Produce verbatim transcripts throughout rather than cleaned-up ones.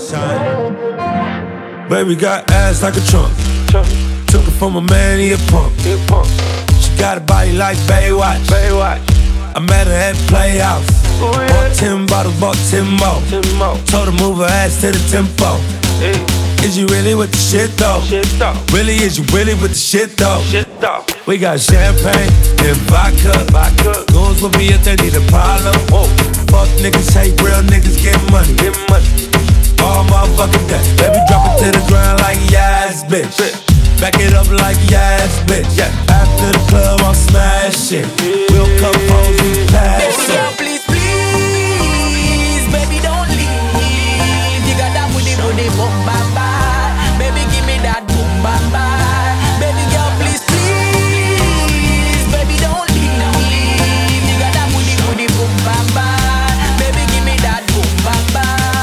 shine. Baby got ass like a trunk. Took her from a man, he a punk. She got a body like Baywatch. I met her at Playhouse. Bought ten bottles, bought ten more. Told her move her ass to the tempo. Is you really with the shit though? Really, is you really with the shit though? We got champagne and vodka. Goons will be if they need a problem. Fuck niggas, hate real niggas, get money. All motherfucking day. Baby, drop it to the ground like yes, bitch. Back it up like yes, bitch. After the club, I'll smash it. We'll come home, we pass it. Baby girl, please, please, baby, don't leave. You got that booty, booty, boom, bam, bam. Baby, give me that boom, bam, bam. Baby girl, please, please, baby, don't leave. You got that booty, booty, boom, bam, bam. Baby, give me that boom, bam, bam.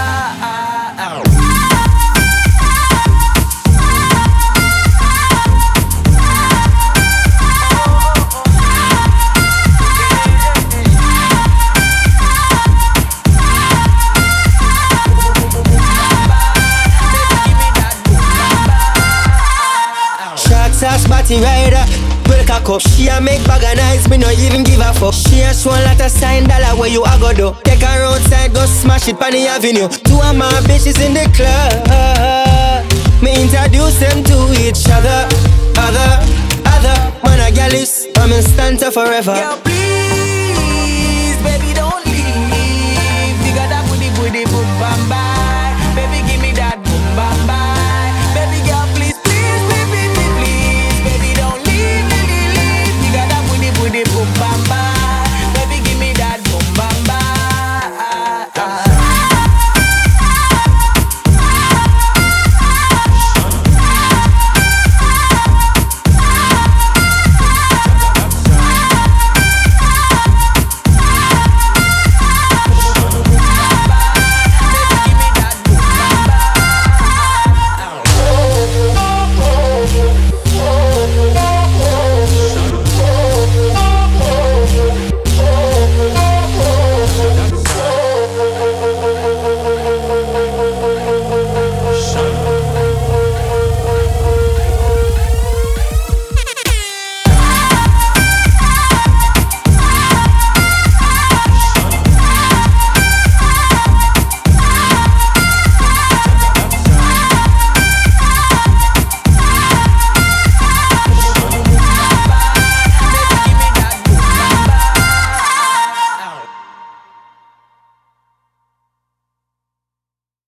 Sash body rider, well cock up. She a make bag of nice, me no even give a fuck. She a show a lot of sign dollar where you a go do. Take her outside, go smash it on the avenue. Two of my bitches in the club. Me introduce them to each other. Other, other, man a gal is, I'm in stand forever. Girl, please.